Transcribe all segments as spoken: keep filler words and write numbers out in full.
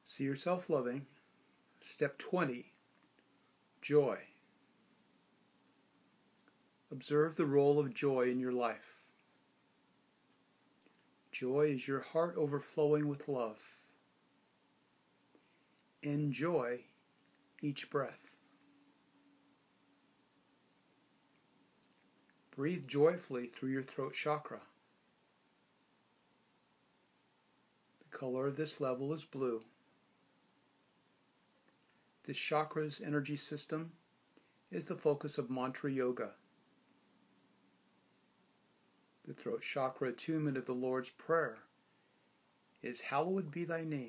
See yourself loving. Step twenty, joy. Observe the role of joy in your life. Joy is your heart overflowing with love. Enjoy each breath. Breathe joyfully through your throat chakra. The color of this level is blue. This chakra's energy system is the focus of mantra yoga. The throat chakra attunement of the Lord's Prayer is hallowed be thy name.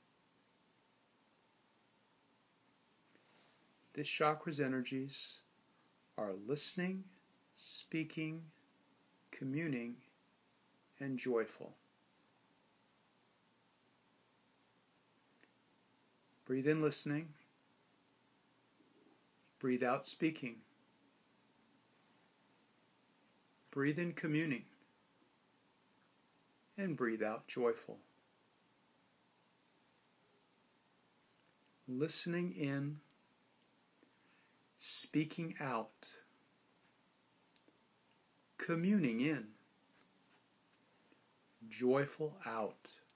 This chakra's energies are listening, speaking, communing, and joyful. Breathe in listening. Breathe out speaking. Breathe in communing. And breathe out joyful. Listening in, speaking out, communing in, joyful out.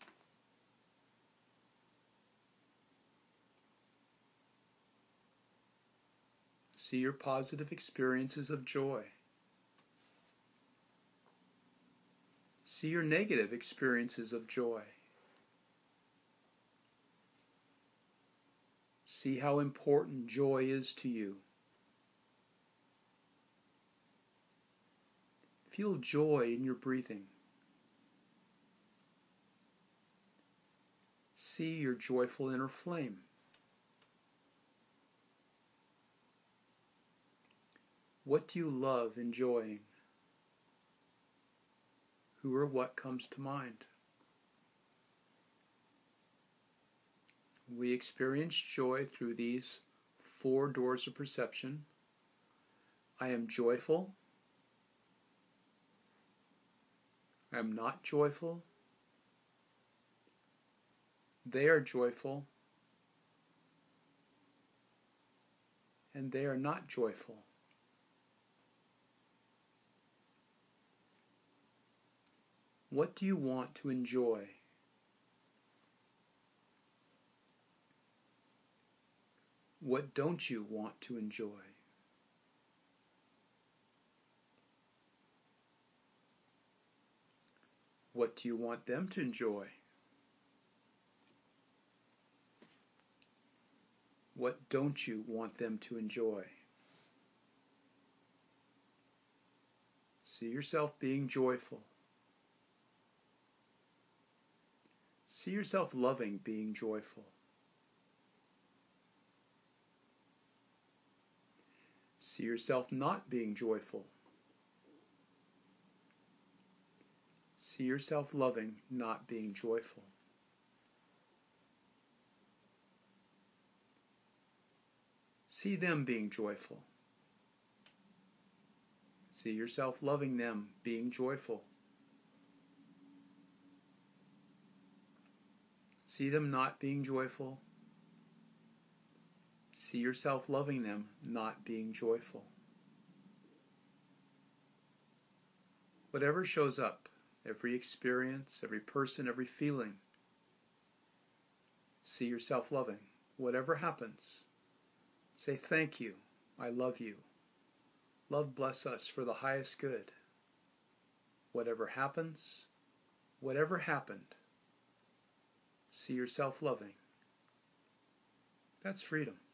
See your positive experiences of joy. See your negative experiences of joy. See how important joy is to you. Feel joy in your breathing. See your joyful inner flame. What do you love enjoying? Who or what comes to mind? We experience joy through these four doors of perception. I am joyful. I am not joyful. They are joyful. And they are not joyful. What do you want to enjoy? What don't you want to enjoy? What do you want them to enjoy? What don't you want them to enjoy? See yourself being joyful. See yourself loving being joyful. See yourself not being joyful. See yourself loving not being joyful. See them being joyful. See yourself loving them being joyful. See them not being joyful. See yourself loving them not being joyful. Whatever shows up, every experience, every person, every feeling, see yourself loving. Whatever happens, say thank you, I love you. Love bless us for the highest good. Whatever happens, whatever happened, see yourself loving. That's freedom.